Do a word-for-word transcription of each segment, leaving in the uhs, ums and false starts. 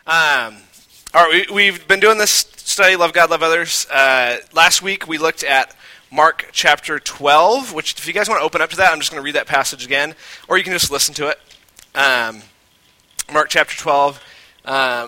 Um, all right, we, we've been doing this study, Love God, Love Others. Uh, last week we looked at Mark chapter twelve, which if you guys want to open up to that, I'm just going to read that passage again, or you can just listen to it. Um, Mark chapter twelve. Um,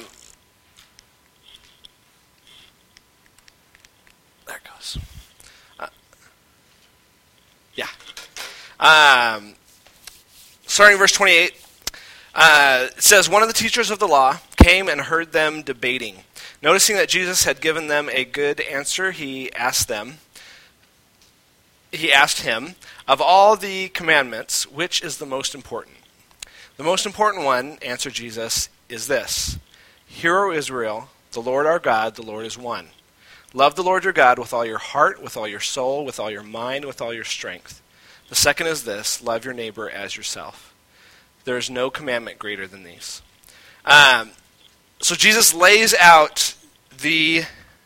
there it goes. Uh, yeah. Um, starting verse twenty-eight. Uh, it says, one of the teachers of the law came and heard them debating. Noticing that Jesus had given them a good answer, he asked them, he asked him, of all the commandments, which is the most important? The most important one, answered Jesus, is this. Hear, O Israel, the Lord our God, the Lord is one. Love the Lord your God with all your heart, with all your soul, with all your mind, with all your strength. The second is this, love your neighbor as yourself. There is no commandment greater than these. Um, so Jesus lays out the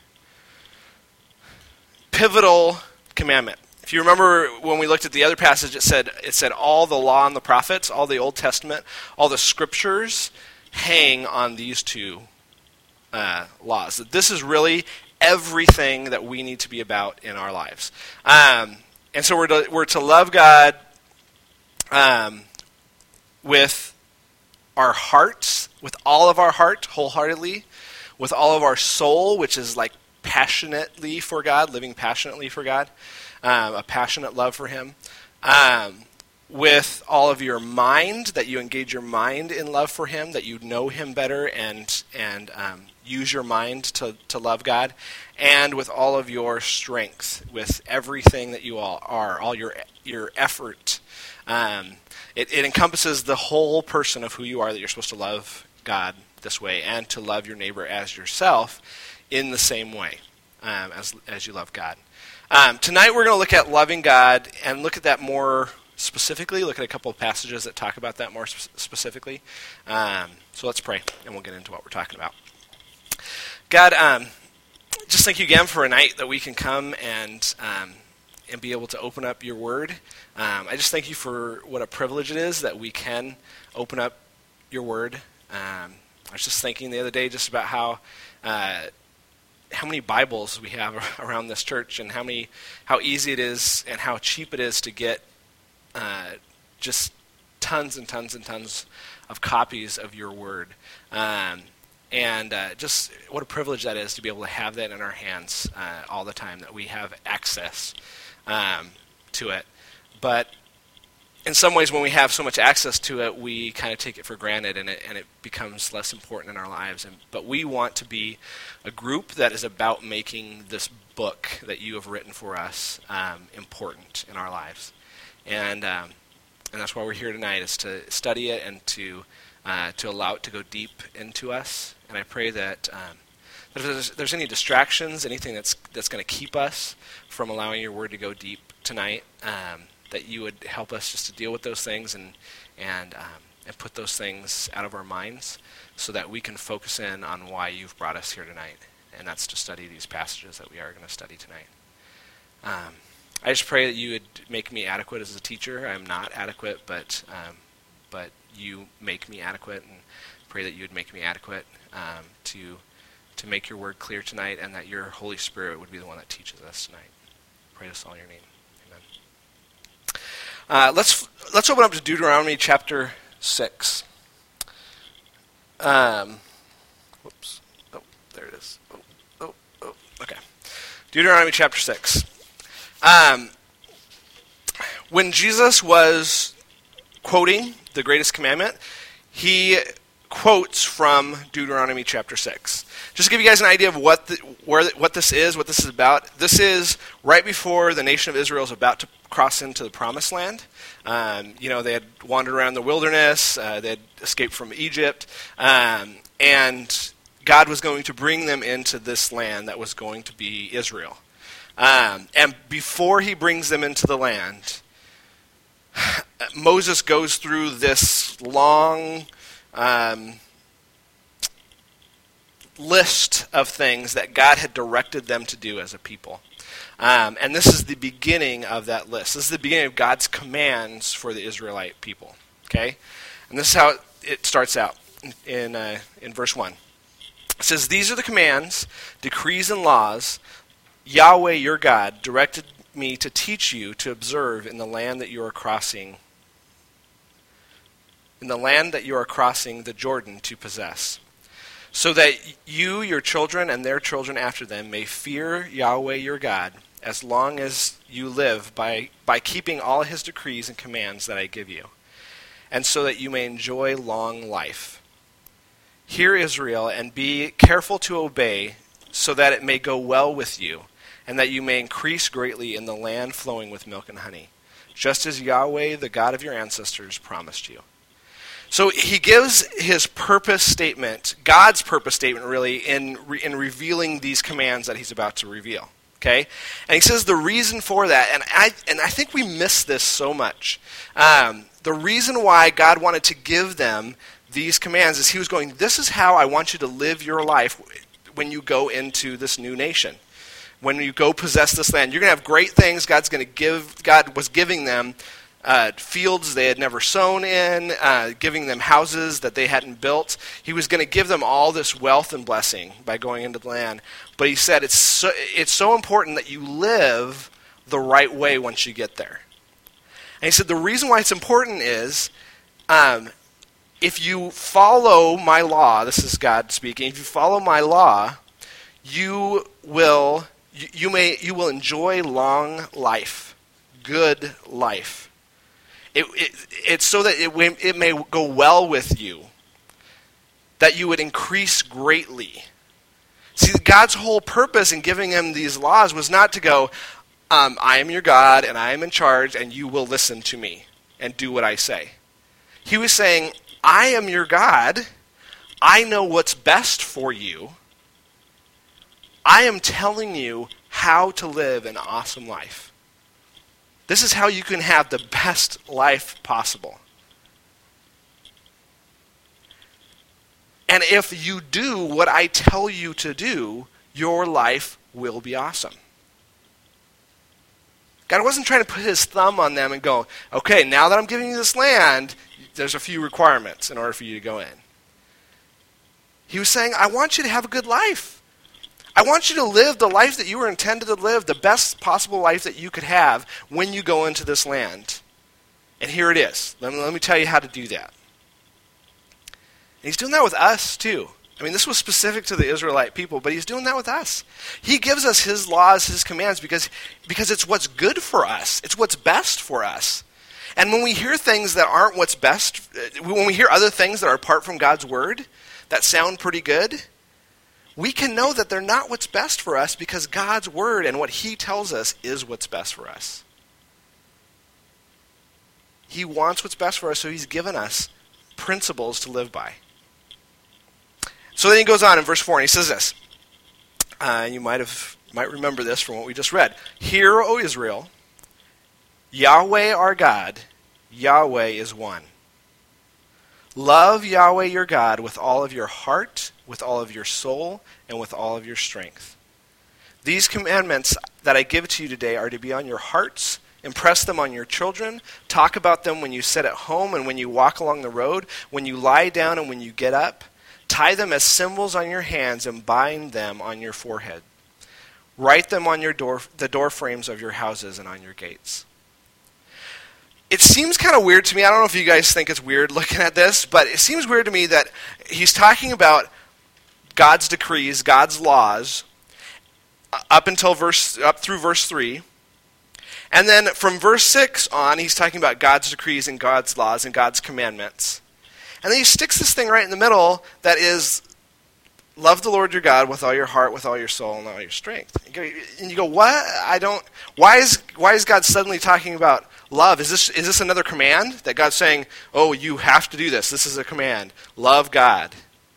pivotal commandment. If you remember when we looked at the other passage, it said it said all the law and the prophets, all the Old Testament, all the scriptures hang on these two uh, laws. That this is really everything that we need to be about in our lives. Um, and so we're to, we're to love God um, with our hearts, with all of our heart, wholeheartedly, with all of our soul, which is like passionately for God, living passionately for God, um, a passionate love for Him, um, with all of your mind, that you engage your mind in love for Him, that you know Him better and and um, use your mind to, to love God, and with all of your strength, with everything that you all are, all your your effort. Um, it, it encompasses the whole person of who you are, that you're supposed to love God this way and to love your neighbor as yourself in the same way um, as as you love God. Um, tonight we're going to look at loving God and look at that more specifically, look at a couple of passages that talk about that more sp- specifically. Um, so let's pray and we'll get into what we're talking about. God, um, just thank you again for a night that we can come and um, and be able to open up your word. Um, I just thank you for what a privilege it is that we can open up your word. Um, I was just thinking the other day just about how uh, how many Bibles we have around this church, and how many how easy it is and how cheap it is to get uh, just tons and tons and tons of copies of your word. Um, and uh, just what a privilege that is to be able to have that in our hands uh, all the time, that we have access um, to it. But in some ways, when we have so much access to it, we kind of take it for granted, and it and it becomes less important in our lives. And but we want to be a group that is about making this book that you have written for us um, important in our lives, and um, and that's why we're here tonight, is to study it and to uh, to allow it to go deep into us. And I pray that um, if there's, there's any distractions, anything that's that's going to keep us from allowing your word to go deep tonight, um, that you would help us just to deal with those things and and um, and put those things out of our minds, so that we can focus in on why you've brought us here tonight, and that's to study these passages that we are going to study tonight. Um, I just pray that you would make me adequate as a teacher. I'm not adequate, but um, but you make me adequate, and pray that you would make me adequate um, to to make your word clear tonight, and that your Holy Spirit would be the one that teaches us tonight. Pray this all in your name. Uh, let's let's open up to Deuteronomy chapter six. Um, whoops. Oh, there it is. Oh, oh, oh. Okay. Deuteronomy chapter six. Um, when Jesus was quoting the greatest commandment, he quotes from Deuteronomy chapter six. Just to give you guys an idea of what the, where what this is, what this is about. This is right before the nation of Israel is about to cross into the promised land. Um, you know, they had wandered around the wilderness, uh, they had escaped from Egypt, um, and God was going to bring them into this land that was going to be Israel. Um, and before he brings them into the land, Moses goes through this long um, list of things that God had directed them to do as a people. Um, and this is the beginning of that list. This is the beginning of God's commands for the Israelite people. Okay? And this is how it starts out in uh, in verse one. It says, these are the commands, decrees, and laws Yahweh your God directed me to teach you to observe in the land that you are crossing, in the land that you are crossing the Jordan to possess, so that you, your children, and their children after them may fear Yahweh your God as long as you live by, by keeping all his decrees and commands that I give you, and so that you may enjoy long life. Hear, Israel, and be careful to obey, so that it may go well with you, and that you may increase greatly in the land flowing with milk and honey, just as Yahweh, the God of your ancestors, promised you. So he gives his purpose statement, God's purpose statement really, in, re- in revealing these commands that he's about to reveal. Okay? And he says the reason for that, and I, and I think we miss this so much. Um, the reason why God wanted to give them these commands is he was going, this is how I want you to live your life when you go into this new nation. When you go possess this land, you're going to have great things. God's going to give. God was giving them uh, fields they had never sown in, uh, giving them houses that they hadn't built. He was going to give them all this wealth and blessing by going into the land. But he said it's so, it's so important that you live the right way once you get there. And he said the reason why it's important is um, if you follow my law, this is God speaking, if you follow my law, you will you, you may you will enjoy long life, good life. It, it, it's so that it, it may go well with you, that you would increase greatly. See, God's whole purpose in giving him these laws was not to go, um, I am your God, and I am in charge, and you will listen to me and do what I say. He was saying, I am your God. I know what's best for you. I am telling you how to live an awesome life. This is how you can have the best life possible. And if you do what I tell you to do, your life will be awesome. God wasn't trying to put his thumb on them and go, okay, now that I'm giving you this land, there's a few requirements in order for you to go in. He was saying, I want you to have a good life. I want you to live the life that you were intended to live, the best possible life that you could have when you go into this land. And here it is. Let me, let me tell you how to do that. And he's doing that with us too. I mean, this was specific to the Israelite people, but he's doing that with us. He gives us his laws, his commands, because, because it's what's good for us. It's what's best for us. And when we hear things that aren't what's best, when we hear other things that are apart from God's word that sound pretty good, we can know that they're not what's best for us because God's word and what he tells us is what's best for us. He wants what's best for us, so he's given us principles to live by. So then he goes on in verse four, and he says this. Uh, you might have might remember this from what we just read. Hear, O Israel, Yahweh our God, Yahweh is one. Love Yahweh your God with all of your heart, with all of your soul, and with all of your strength. These commandments that I give to you today are to be on your hearts. Impress them on your children. Talk about them when you sit at home and when you walk along the road, when you lie down and when you get up. Tie them as symbols on your hands and bind them on your forehead. Write them on your door, the door frames of your houses and on your gates. It seems kind of weird to me. I don't know if you guys think it's weird looking at this, but it seems weird to me that he's talking about God's decrees, God's laws, up until verse, up through verse three. And then from verse six on, he's talking about God's decrees and God's laws and God's commandments. And then he sticks this thing right in the middle that is, love the Lord your God with all your heart, with all your soul, and all your strength. And you go, what? I don't, why is, why is God suddenly talking about love? Is this, is this another command that God's saying, oh, you have to do this. This is a command. Love God.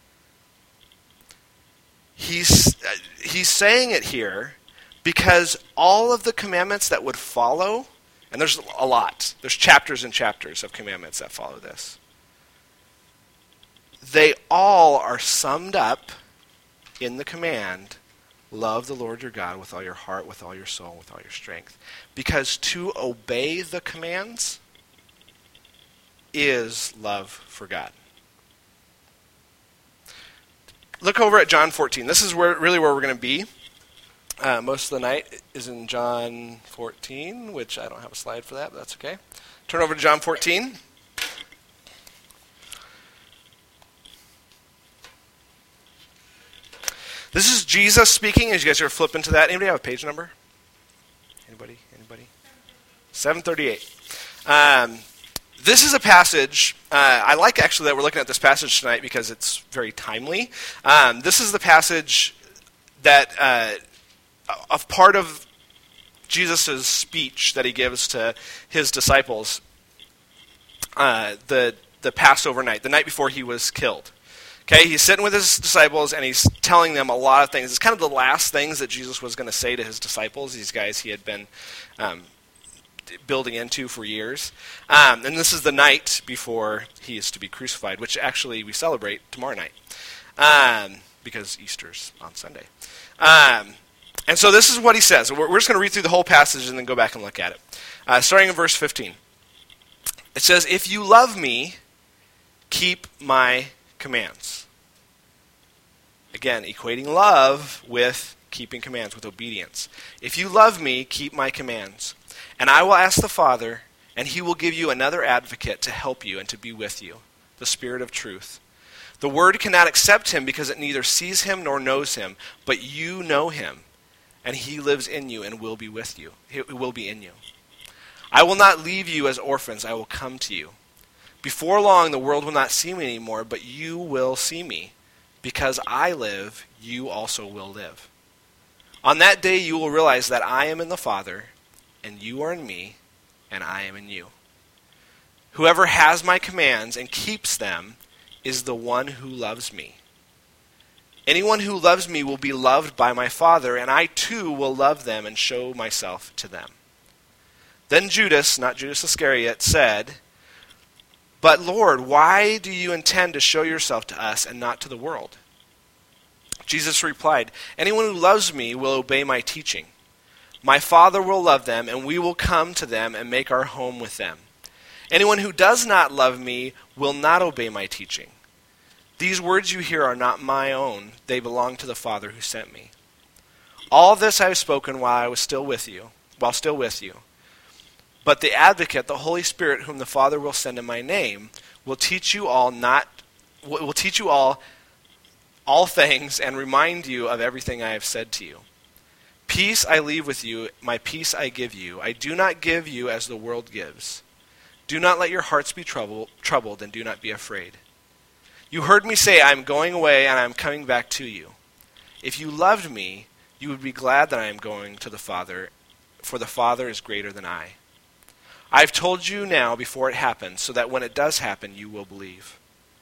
He's, he's saying it here because all of the commandments that would follow, and there's a lot. There's chapters and chapters of commandments that follow this. They all are summed up in the command, love the Lord your God with all your heart, with all your soul, with all your strength. Because to obey the commands is love for God. look over at John fourteen. This is where really where we're going to be. Uh, most of the night is in John fourteen, which I don't have a slide for that, but that's okay. Turn over to John fourteen. This is Jesus speaking, as you guys are flipping to that. Anybody have a page number? Anybody? Anybody? seven thirty-eight. Um, this is a passage, uh, I like actually that we're looking at this passage tonight because it's very timely. Um, this is the passage that, uh, of part of Jesus' speech that he gives to his disciples, uh, the, the Passover night, the night before he was killed. Okay, he's sitting with his disciples and he's telling them a lot of things. It's kind of the last things that Jesus was going to say to his disciples, these guys he had been um, building into for years. Um, and this is the night before he is to be crucified, which actually we celebrate tomorrow night um, because Easter's on Sunday. Um, and so this is what he says. We're, we're just going to read through the whole passage and then go back and look at it. Uh, starting in verse fifteen. It says, "If you love me, keep my commands." Again, equating love with keeping commands, with obedience. "If you love me, keep my commands. And I will ask the Father, and he will give you another advocate to help you and to be with you, the Spirit of truth. The Word cannot accept him because it neither sees him nor knows him, but you know him, and he lives in you and will be with you. He will be in you. I will not leave you as orphans. I will come to you. Before long, the world will not see me anymore, but you will see me. Because I live, you also will live. On that day, you will realize that I am in the Father, and you are in me, and I am in you. Whoever has my commands and keeps them is the one who loves me. Anyone who loves me will be loved by my Father, and I too will love them and show myself to them." Then Judas, not Judas Iscariot, said, "But Lord, why do you intend to show yourself to us and not to the world?" Jesus replied, "Anyone who loves me will obey my teaching. My Father will love them, and we will come to them and make our home with them. Anyone who does not love me will not obey my teaching. These words you hear are not my own. They belong to the Father who sent me. All this I have spoken while I was still with you, while still with you. But the Advocate, the Holy Spirit, whom the Father will send in my name, will teach you all not will teach you all all things and remind you of everything I have said to you. Peace I leave with you, my peace I give you. I do not give you as the world gives. Do not let your hearts be troubled, troubled, and do not be afraid. You heard me say, I am going away and I am coming back to you. If you loved me, you would be glad that I am going to the Father, for the Father is greater than I. I have told you now before it happens, so that when it does happen, you will believe.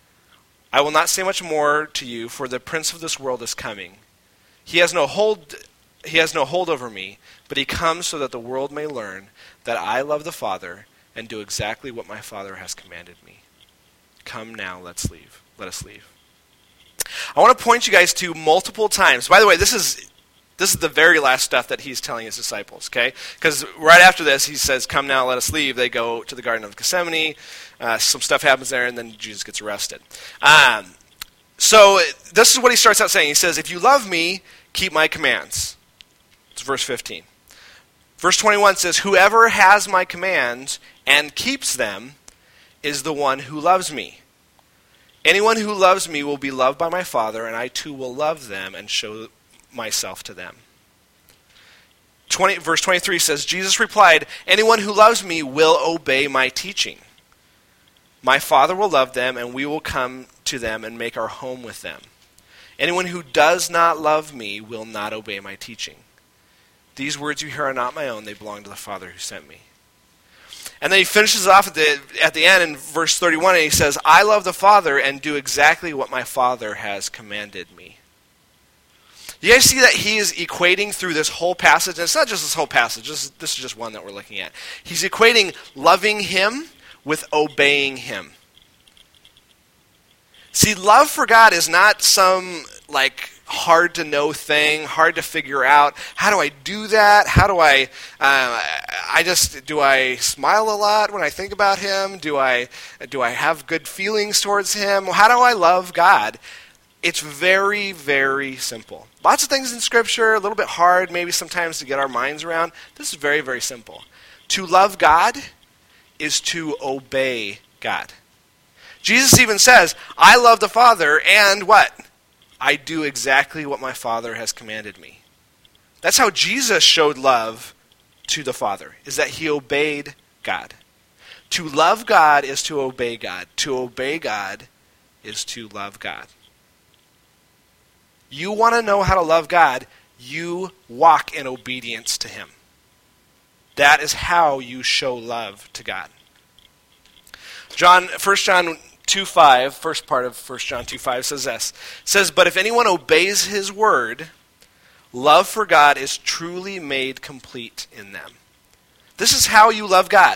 I will not say much more to you, for the prince of this world is coming. He has no hold, he has no hold over me, but he comes so that the world may learn that I love the Father and do exactly what my Father has commanded me. Come now, let's leave. Let us leave. I want to point you guys to multiple times. By the way, this is This is the very last stuff that he's telling his disciples, okay? Because right after this, he says, come now, let us leave. They go to the Garden of Gethsemane. Uh, some stuff happens there, and then Jesus gets arrested. Um, so this is what he starts out saying. He says, if you love me, keep my commands. It's verse fifteen. Verse twenty-one says, whoever has my commands and keeps them is the one who loves me. Anyone who loves me will be loved by my Father, and I too will love them and show myself to them. twenty, verse twenty-three says, Jesus replied, anyone who loves me will obey my teaching. My Father will love them, and we will come to them and make our home with them. Anyone who does not love me will not obey my teaching. These words you hear are not my own. They belong to the Father who sent me. And then he finishes off at the, at the end in verse thirty-one, and he says, I love the Father and do exactly what my Father has commanded me. You guys see that he is equating through this whole passage? And it's not just this whole passage. This is, this is just one that we're looking at. He's equating loving him with obeying him. See, love for God is not some like hard to know thing, hard to figure out. How do I do that? How do I, uh, I just, do I smile a lot when I think about him? Do I, do I have good feelings towards him? How do I love God? It's very, very simple. Lots of things in Scripture, a little bit hard maybe sometimes to get our minds around. This is very, very simple. To love God is to obey God. Jesus even says, I love the Father, and what? I do exactly what my Father has commanded me. That's how Jesus showed love to the Father, is that he obeyed God. To love God is to obey God. To obey God is to love God. You want to know how to love God, you walk in obedience to him. That is how you show love to God. John, First John two five, first part of First John two five says this. It says, but if anyone obeys his word, love for God is truly made complete in them. This is how you love God.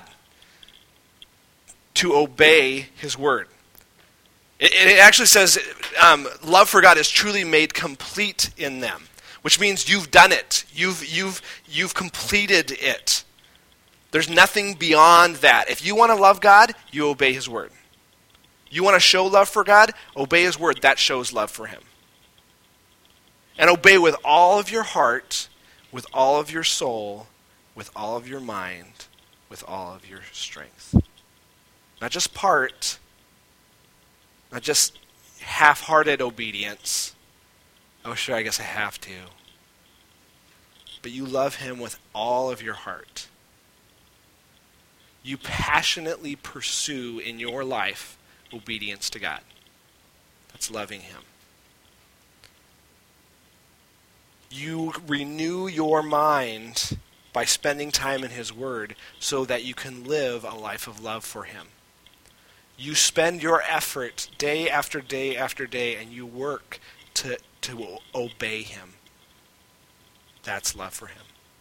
To obey his word. It, it actually says um, love for God is truly made complete in them, which means you've done it. You've, you've, you've completed it. There's nothing beyond that. If you want to love God, you obey his word. You want to show love for God, obey his word. That shows love for him. And obey with all of your heart, with all of your soul, with all of your mind, with all of your strength. Not just part, not just half-hearted obedience. Oh, sure, I guess I have to. But you love him with all of your heart. You passionately pursue in your life obedience to God. That's loving him. You renew your mind by spending time in his word so that you can live a life of love for him. You spend your effort day after day after day, and you work to, to obey him. That's love for him.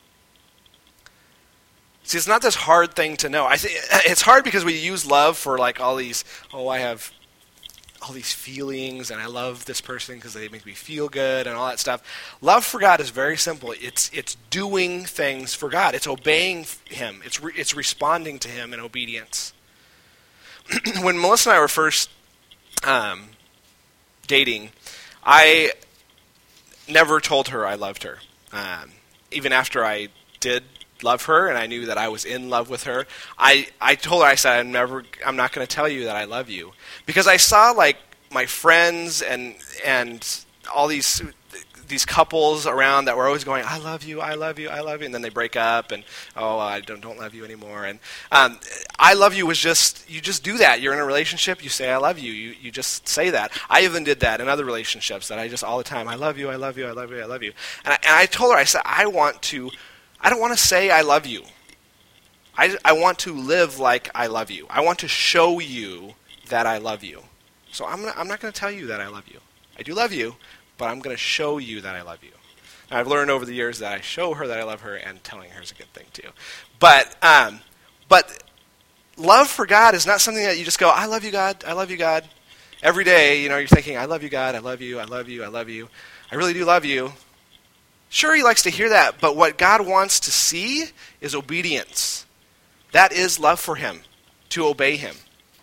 See, it's not this hard thing to know. I think it's hard because we use love for like all these, oh, I have all these feelings, and I love this person because they make me feel good and all that stuff. Love for God is very simple. It's it's doing things for God. It's obeying him. It's re, it's responding to him in obedience. When Melissa and I were first um, dating, I never told her I loved her. Um, even after I did love her and I knew that I was in love with her, I, I told her, I said, I'm never, I'm not going to tell you that I love you. Because I saw like my friends and and all these these couples around that were always going, I love you, I love you, I love you, and then they break up and, oh, I don't don't love you anymore. And um, I love you was just, you just do that. You're in a relationship, you say I love you, you you just say that. I even did that in other relationships that I just all the time, I love you, I love you, I love you, I love you. And I, and I told her, I said, I want to, I don't want to say I love you. I, I want to live like I love you. I want to show you that I love you. So I'm, gonna, I'm not going to tell you that I love you. I do love you, but I'm going to show you that I love you. And I've learned over the years that I show her that I love her, and telling her is a good thing too. But um, but love for God is not something that you just go, I love you, God, I love you, God. Every day, you know, you're thinking, I love you, God, I love you, I love you, I love you. I really do love you. Sure, he likes to hear that, but what God wants to see is obedience. That is love for him, to obey him.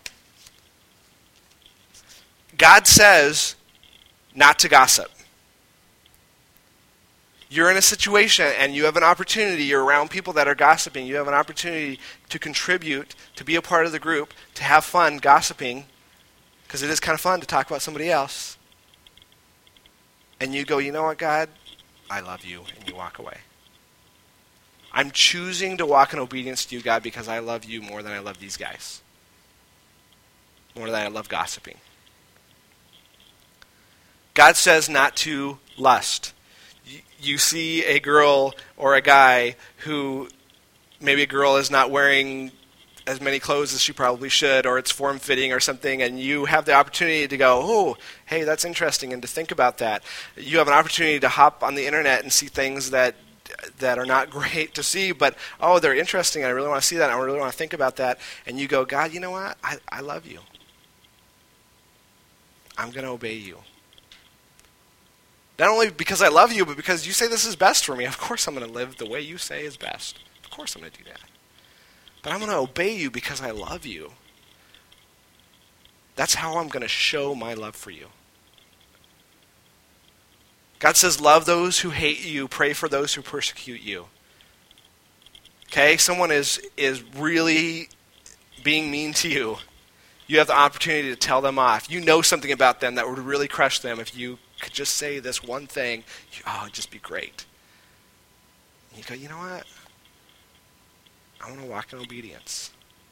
God says not to gossip. You're in a situation and you have an opportunity, you're around people that are gossiping, you have an opportunity to contribute, to be a part of the group, to have fun gossiping, because it is kind of fun to talk about somebody else. And you go, you know what, God? I love you, and you walk away. I'm choosing to walk in obedience to you, God, because I love you more than I love these guys. More than I love gossiping. God says not to lust. You see a girl or a guy who, maybe a girl is not wearing as many clothes as she probably should, or it's form-fitting or something, and you have the opportunity to go, oh, hey, that's interesting, and to think about that. You have an opportunity to hop on the internet and see things that that are not great to see, but, oh, they're interesting, and I really want to see that, and I really want to think about that, and you go, God, you know what? I, I love you. I'm going to obey you. Not only because I love you, but because you say this is best for me. Of course I'm going to live the way you say is best. Of course I'm going to do that. But I'm going to obey you because I love you. That's how I'm going to show my love for you. God says, love those who hate you, pray for those who persecute you. Okay, someone is is really being mean to you. You have the opportunity to tell them off. You know something about them that would really crush them if you could just say this one thing. Oh, it'd just be great. And you go, you know what? I want to walk in obedience.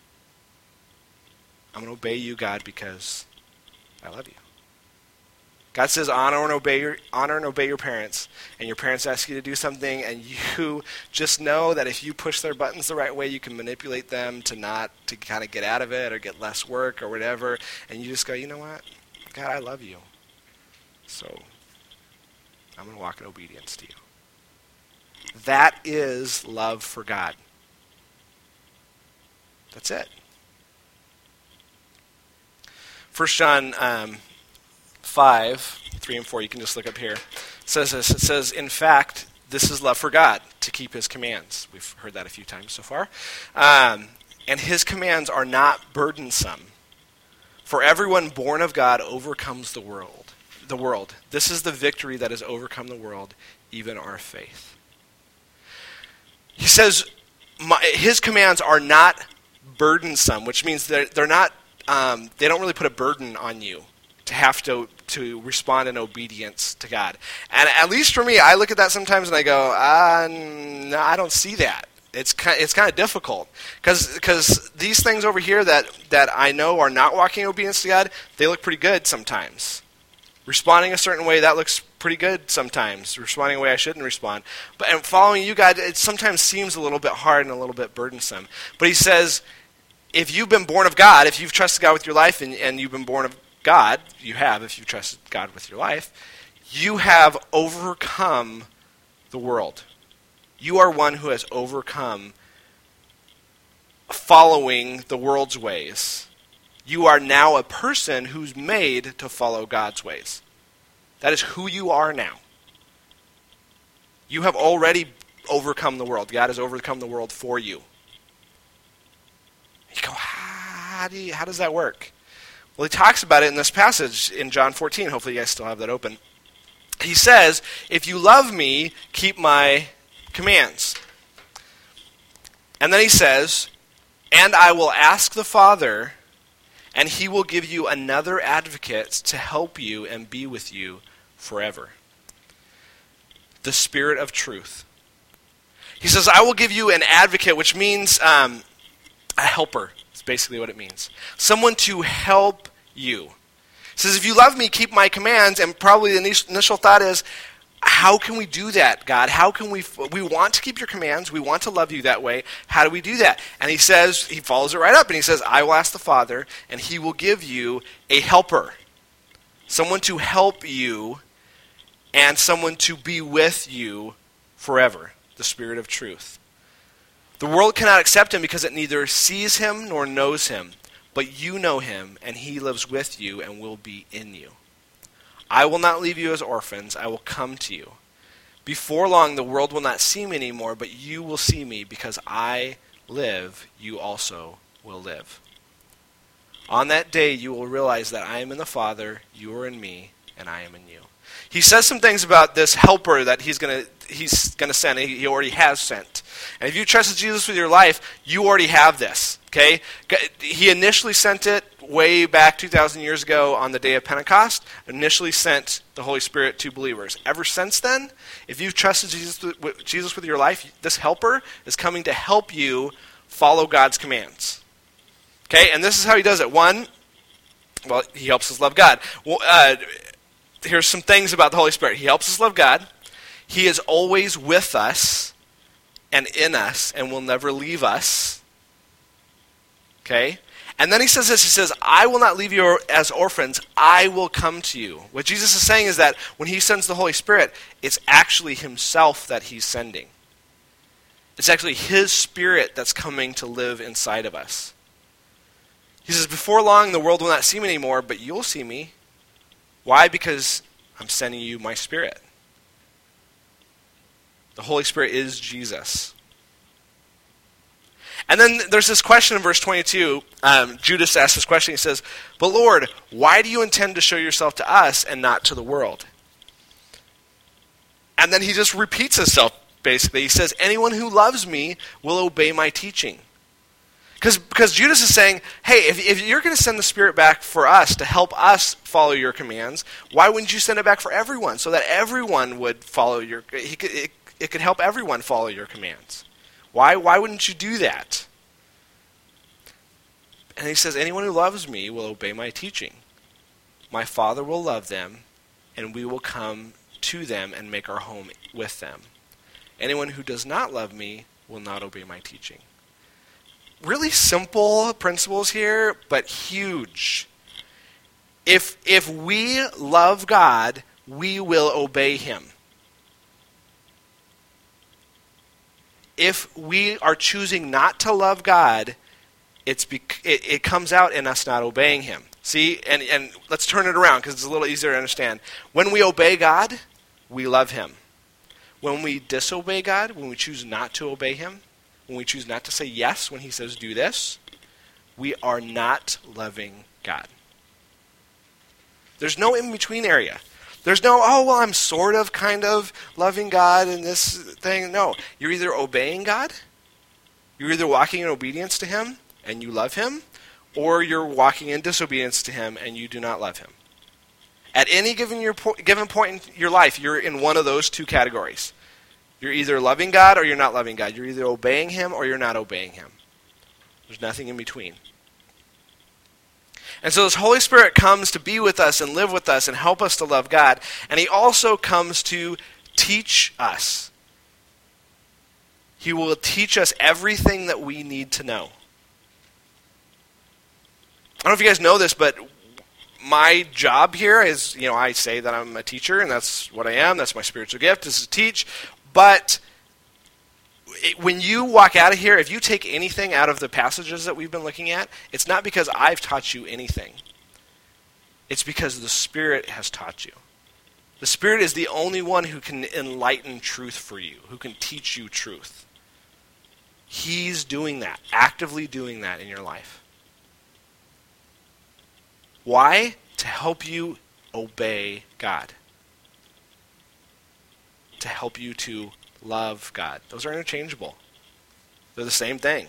I'm going to obey you, God, because I love you. God says honor and obey your honor and obey your parents, and your parents ask you to do something, and you just know that if you push their buttons the right way, you can manipulate them to not to kind of get out of it or get less work or whatever, and you just go, you know what, God, I love you, so I'm going to walk in obedience to you. That is love for God. That's it. First John um, five, three and four, you can just look up here. It says this. It says, in fact, this is love for God, to keep his commands. We've heard that a few times so far. Um, and his commands are not burdensome. For everyone born of God overcomes the world. The world. This is the victory that has overcome the world, even our faith. He says my, his commands are not burdensome, which means they're, they're not, um, they don't really put a burden on you to have to to respond in obedience to God. And at least for me, I look at that sometimes and I go, uh, no, I don't see that. It's kind of, it's kind of difficult because because these things over here that, that I know are not walking in obedience to God, they look pretty good sometimes. Responding a certain way, that looks pretty good sometimes. Responding a way I shouldn't respond. But and following you, God, it sometimes seems a little bit hard and a little bit burdensome. But he says, if you've been born of God, if you've trusted God with your life and, and you've been born of God, you have if you trusted God with your life, you have overcome the world. You are one who has overcome following the world's ways. You are now a person who's made to follow God's ways. That is who you are now. You have already overcome the world. God has overcome the world for you. You go, how, do you, how does that work? Well, he talks about it in this passage in John fourteen. Hopefully you guys still have that open. He says, if you love me, keep my commands. And then he says, and I will ask the Father, and he will give you another advocate to help you and be with you forever. The Spirit of truth. He says, I will give you an advocate, which means um, a helper. That's basically what it means. Someone to help you. He says, if you love me, keep my commands. And probably the initial thought is, how can we do that, God? How can we, we want to keep your commands. We want to love you that way. How do we do that? And he says, he follows it right up and he says, I will ask the Father and he will give you a helper. Someone to help you and someone to be with you forever. The Spirit of truth. The world cannot accept him because it neither sees him nor knows him. But you know him and he lives with you and will be in you. I will not leave you as orphans. I will come to you. Before long, the world will not see me anymore, but you will see me because I live, you also will live. On that day, you will realize that I am in the Father, you are in me, and I am in you. He says some things about this helper that he's going to he's going to send. He already has sent. And if you trusted Jesus with your life, you already have this. Okay? He initially sent it way back two thousand years ago on the day of Pentecost, initially sent the Holy Spirit to believers. Ever since then, if you've trusted Jesus with, Jesus with your life, this helper is coming to help you follow God's commands. Okay? And this is how he does it. One, well, he helps us love God. Well, uh, here's some things about the Holy Spirit. He helps us love God. He is always with us and in us and will never leave us. Okay? And then he says this, he says, I will not leave you as orphans, I will come to you. What Jesus is saying is that when he sends the Holy Spirit, it's actually himself that he's sending. It's actually his Spirit that's coming to live inside of us. He says, before long the world will not see me anymore, but you'll see me. Why? Because I'm sending you my Spirit. The Holy Spirit is Jesus. And then there's this question in verse twenty-two. Um, Judas asks this question. He says, but Lord, why do you intend to show yourself to us and not to the world? and then he just repeats himself, basically. He says, anyone who loves me will obey my teaching. Because because Judas is saying, hey, if, if you're going to send the Spirit back for us to help us follow your commands, why wouldn't you send it back for everyone so that everyone would follow your, he could, it, it could help everyone follow your commands. Why, why wouldn't you do that? And he says, anyone who loves me will obey my teaching. My Father will love them, and we will come to them and make our home with them. Anyone who does not love me will not obey my teaching. Really simple principles here, but huge. If if we love God, we will obey him. If we are choosing not to love God, it's bec- it, it comes out in us not obeying him. See, and, and let's turn it around because it's a little easier to understand. When we obey God, we love him. When we disobey God, when we choose not to obey him, when we choose not to say yes when he says do this, we are not loving God. There's no in-between area. There's no, oh, well, I'm sort of kind of loving God in this thing. No, you're either obeying God, you're either walking in obedience to him and you love him, or you're walking in disobedience to him and you do not love him. At any given, your po- given point in your life, you're in one of those two categories. You're either loving God or you're not loving God. You're either obeying him or you're not obeying him. There's nothing in between. And so this Holy Spirit comes to be with us and live with us and help us to love God. And he also comes to teach us. He will teach us everything that we need to know. I don't know if you guys know this, but my job here is, you know, I say that I'm a teacher, and that's what I am. That's my spiritual gift, is to teach. But it, when you walk out of here, if you take anything out of the passages that we've been looking at, it's not because I've taught you anything. It's because the Spirit has taught you. The Spirit is the only one who can enlighten truth for you, who can teach you truth. He's doing that, actively doing that in your life. Why? To help you obey God. To help you to love God. Those are interchangeable. They're the same thing.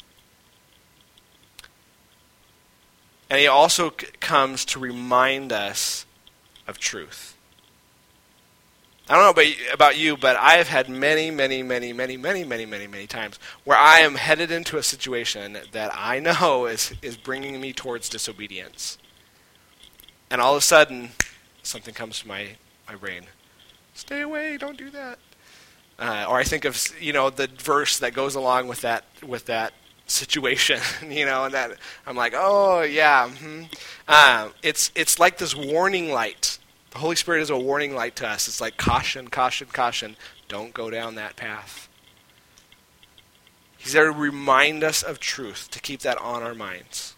And he also c- comes to remind us of truth. I don't know about, about you, but I have had many, many, many, many, many, many, many, many times where I am headed into a situation that I know is, is bringing me towards disobedience. And all of a sudden, something comes to my, my brain. Stay away, don't do that. Uh, or I think of, you know, the verse that goes along with that with that situation, you know, and that I'm like, oh yeah. Mm-hmm. Uh, it's it's like this warning light. The Holy Spirit is a warning light to us. It's like caution, caution, caution. Don't go down that path. He's there to remind us of truth, to keep that on our minds.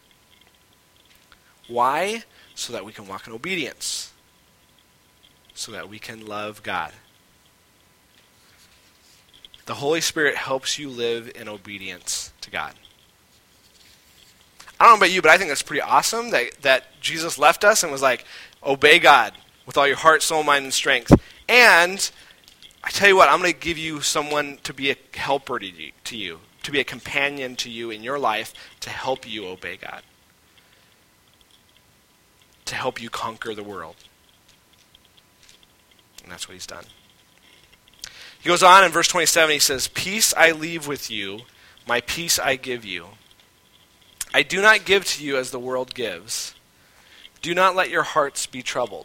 Why? So that we can walk in obedience. So that we can love God. The Holy Spirit helps you live in obedience to God. I don't know about you, but I think that's pretty awesome that, that Jesus left us and was like, obey God with all your heart, soul, mind, and strength. And I tell you what, I'm going to give you someone to be a helper to you, to you, to be a companion to you in your life to help you obey God. To help you conquer the world. And that's what he's done. He goes on in verse twenty-seven, he says, peace I leave with you, my peace I give you. I do not give to you as the world gives. Do not let your hearts be troubled.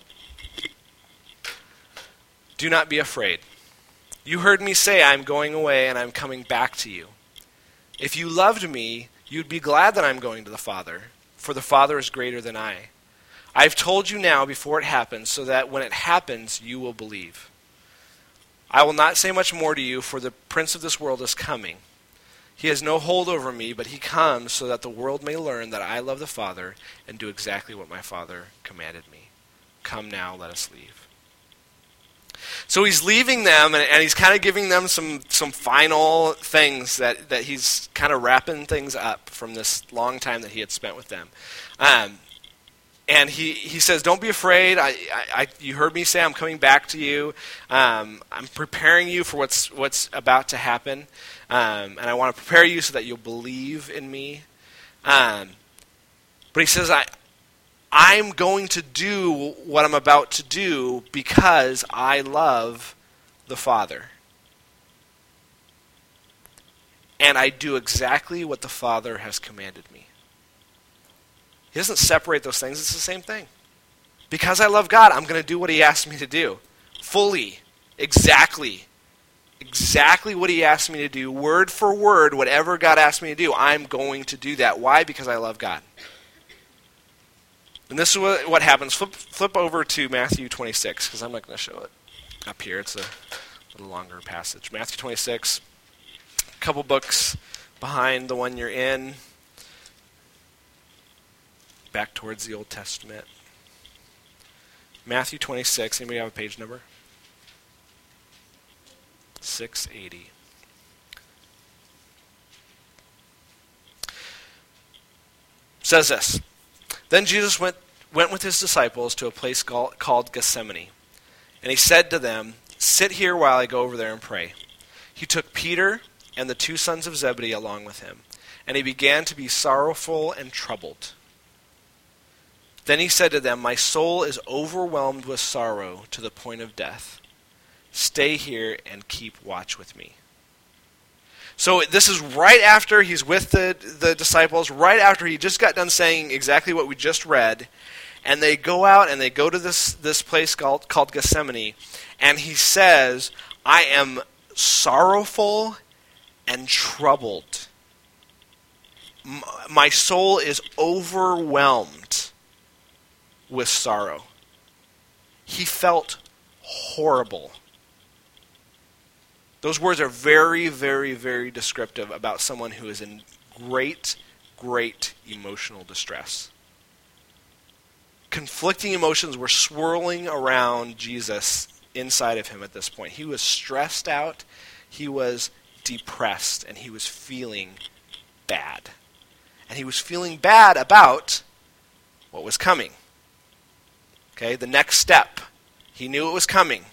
Do not be afraid. You heard me say, I am going away and I am coming back to you. If you loved me, you'd be glad that I am going to the Father, for the Father is greater than I. I've told you now before it happens, so that when it happens, you will believe. I will not say much more to you, for the prince of this world is coming. He has no hold over me, but he comes so that the world may learn that I love the Father and do exactly what my Father commanded me. Come now, let us leave. So he's leaving them, and, and he's kind of giving them some, some final things that, that he's kind of wrapping things up from this long time that he had spent with them. Um, And he, he says, don't be afraid. I, I, I you heard me say I'm coming back to you. Um, I'm preparing you for what's what's about to happen. Um, and I want to prepare you so that you'll believe in me. Um, but he says, I, I'm going to do what I'm about to do because I love the Father. And I do exactly what the Father has commanded me. He doesn't separate those things. It's the same thing. Because I love God, I'm going to do what he asked me to do. Fully. Exactly. Exactly what he asked me to do. Word for word, whatever God asked me to do, I'm going to do that. Why? Because I love God. And this is what, what happens. Flip, flip over to Matthew twenty-six, because I'm not going to show it up here. It's a little longer passage. Matthew twenty-six, a couple books behind the one you're in. Back towards the Old Testament. Matthew twenty-six. Anybody have a page number? six eighty. Says this. Then Jesus went, went with his disciples to a place called, called Gethsemane. And he said to them, sit here while I go over there and pray. He took Peter and the two sons of Zebedee along with him. And he began to be sorrowful and troubled. Then he said to them, my soul is overwhelmed with sorrow to the point of death. Stay here and keep watch with me. So this is right after he's with the, the disciples, right after he just got done saying exactly what we just read. And they go out and they go to this, this place called, called Gethsemane. And he says, I am sorrowful and troubled. M- my soul is overwhelmed with sorrow. He felt horrible. Those words are very, very, very descriptive about someone who is in great, great emotional distress. Conflicting emotions were swirling around Jesus inside of him at this point. He was stressed out, he was depressed, and he was feeling bad. And he was feeling bad about what was coming. Okay, the next step. He knew it was coming.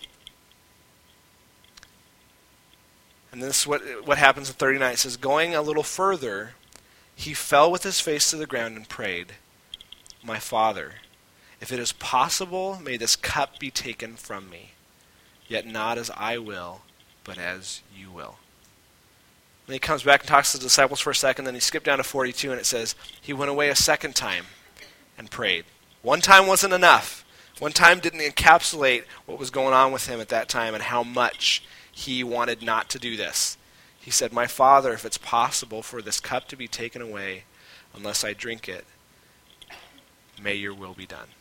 And this is what, what happens in thirty-nine. It says, going a little further, he fell with his face to the ground and prayed, my Father, if it is possible, may this cup be taken from me. Yet not as I will, but as you will. Then he comes back and talks to the disciples for a second. Then he skipped down to forty-two, and it says, he went away a second time and prayed. One time wasn't enough. One time didn't encapsulate what was going on with him at that time and how much he wanted not to do this. He said, my Father, if it's possible for this cup to be taken away unless I drink it, may your will be done.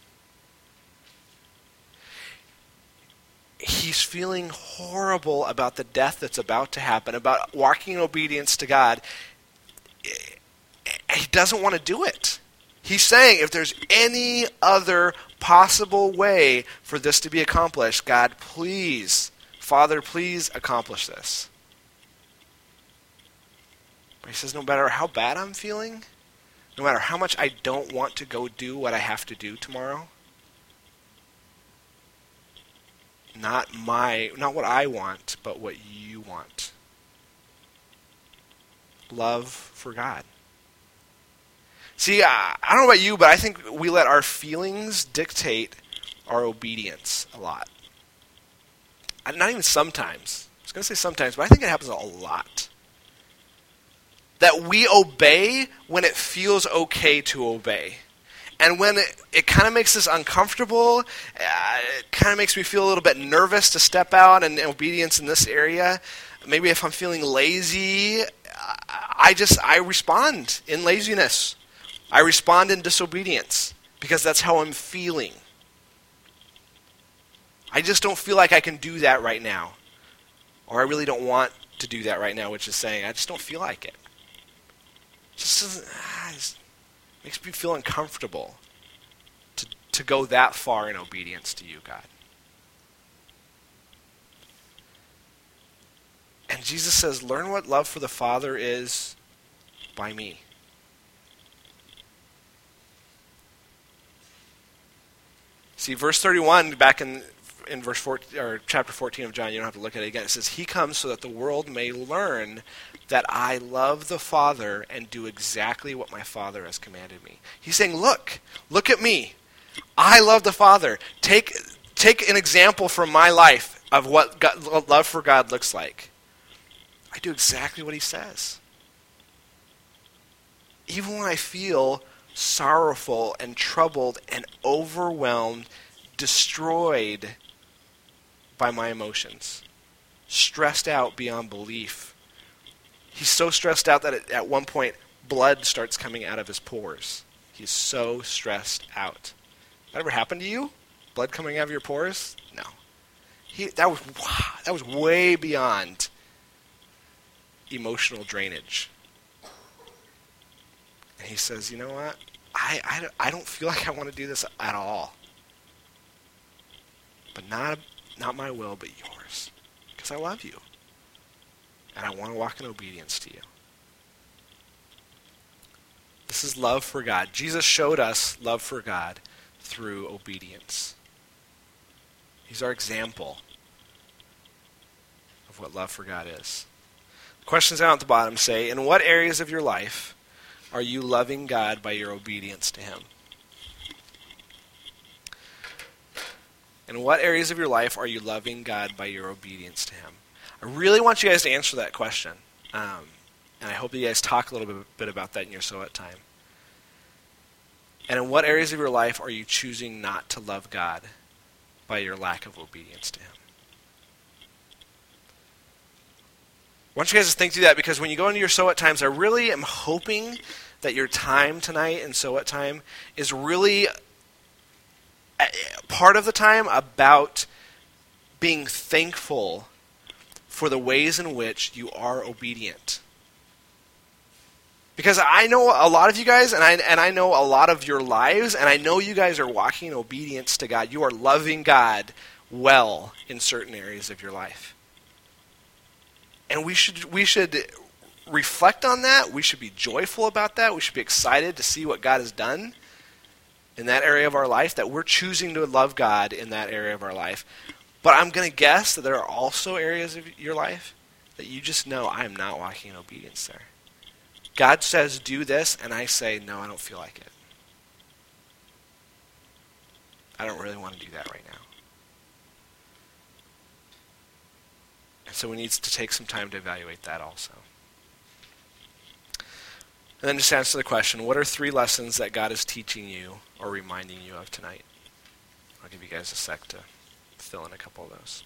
He's feeling horrible about the death that's about to happen, about walking in obedience to God. He doesn't want to do it. He's saying, if there's any other possible way for this to be accomplished, God, please, Father, please accomplish this. But he says, no matter how bad I'm feeling, no matter how much I don't want to go do what I have to do tomorrow, not my, not what I want, but what you want. Love for God. See, I don't know about you, but I think we let our feelings dictate our obedience a lot. Not even sometimes. I was going to say sometimes, but I think it happens a lot. That we obey when it feels okay to obey. And when it, it kind of makes us uncomfortable, uh, it kind of makes me feel a little bit nervous to step out in obedience in this area. Maybe if I'm feeling lazy, I just, I respond in laziness. I respond in disobedience because that's how I'm feeling. I just don't feel like I can do that right now. Or I really don't want to do that right now, which is saying I just don't feel like it. It just doesn't, ah, it just makes me feel uncomfortable to, to go that far in obedience to you, God. And Jesus says, learn what love for the Father is by me. See, verse thirty-one, back in in verse fourteen, or chapter fourteen of John, you don't have to look at it again. It says, "He comes so that the world may learn that I love the Father and do exactly what my Father has commanded me." He's saying, look, look at me. I love the Father. Take take an example from my life of what God, love for God looks like. I do exactly what he says. Even when I feel sorrowful and troubled and overwhelmed, destroyed by my emotions, stressed out beyond belief. He's so stressed out that it, at one point, blood starts coming out of his pores. He's so stressed out. That ever happened to you? Blood coming out of your pores? No. He, that was that was way beyond emotional drainage. And he says, you know what? I, I, I don't feel like I want to do this at all. But not, not my will, but yours. Because I love you. And I want to walk in obedience to you. This is love for God. Jesus showed us love for God through obedience. He's our example of what love for God is. Questions down at the bottom say, in what areas of your life are you loving God by your obedience to him? In what areas of your life are you loving God by your obedience to him? I really want you guys to answer that question. Um, and I hope that you guys talk a little bit, bit about that in your Soat time. And in what areas of your life are you choosing not to love God by your lack of obedience to him? I want you guys to think through that, because when you go into your Soat times, I really am hoping that your time tonight in Soat time is really part of the time about being thankful for the ways in which you are obedient. Because I know a lot of you guys, and I and I know a lot of your lives, and I know you guys are walking in obedience to God. You are loving God well in certain areas of your life. And we should we should reflect on that. We should be joyful about that. We should be excited to see what God has done in that area of our life, that we're choosing to love God in that area of our life. But I'm going to guess that there are also areas of your life that you just know, I am not walking in obedience there. God says, do this, and I say, no, I don't feel like it. I don't really want to do that right now. And so we need to take some time to evaluate that also. And then just answer the question, what are three lessons that God is teaching you or reminding you of tonight? I'll give you guys a sec to fill in a couple of those.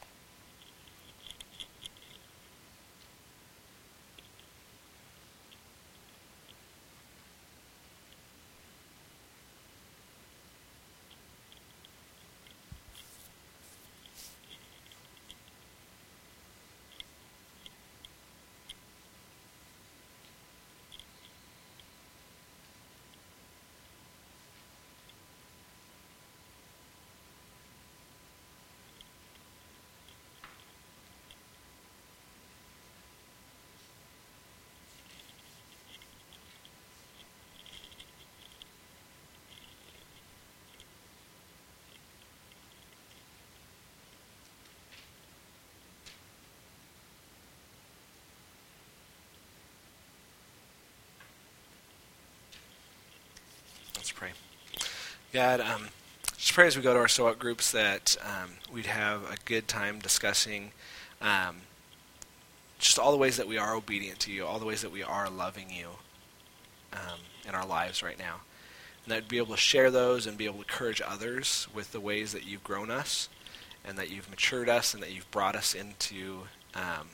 Let's pray. God, um, just pray as we go to our Soat groups that um, we'd have a good time discussing um, just all the ways that we are obedient to you, all the ways that we are loving you um, in our lives right now. And that we'd be able to share those and be able to encourage others with the ways that you've grown us and that you've matured us and that you've brought us into um,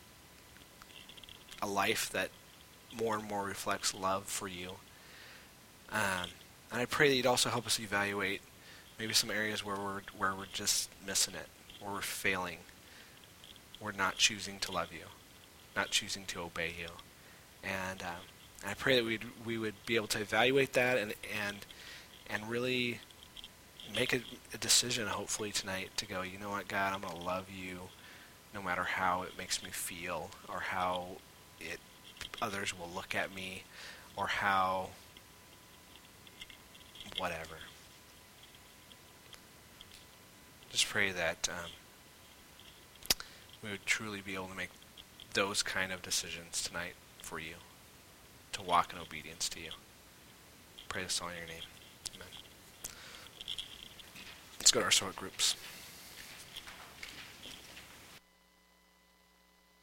a life that more and more reflects love for you. Um, and I pray that you'd also help us evaluate maybe some areas where we're where we're just missing it, where we're failing, we're not choosing to love you, not choosing to obey you. And, um, and I pray that we we would be able to evaluate that and and and really make a, a decision, hopefully tonight, to go, you know what, God, I'm going to love you no matter how it makes me feel or how it others will look at me or how whatever. Just pray that um, we would truly be able to make those kind of decisions tonight for you, to walk in obedience to you. Pray this all in your name. Amen. Let's go to our support groups.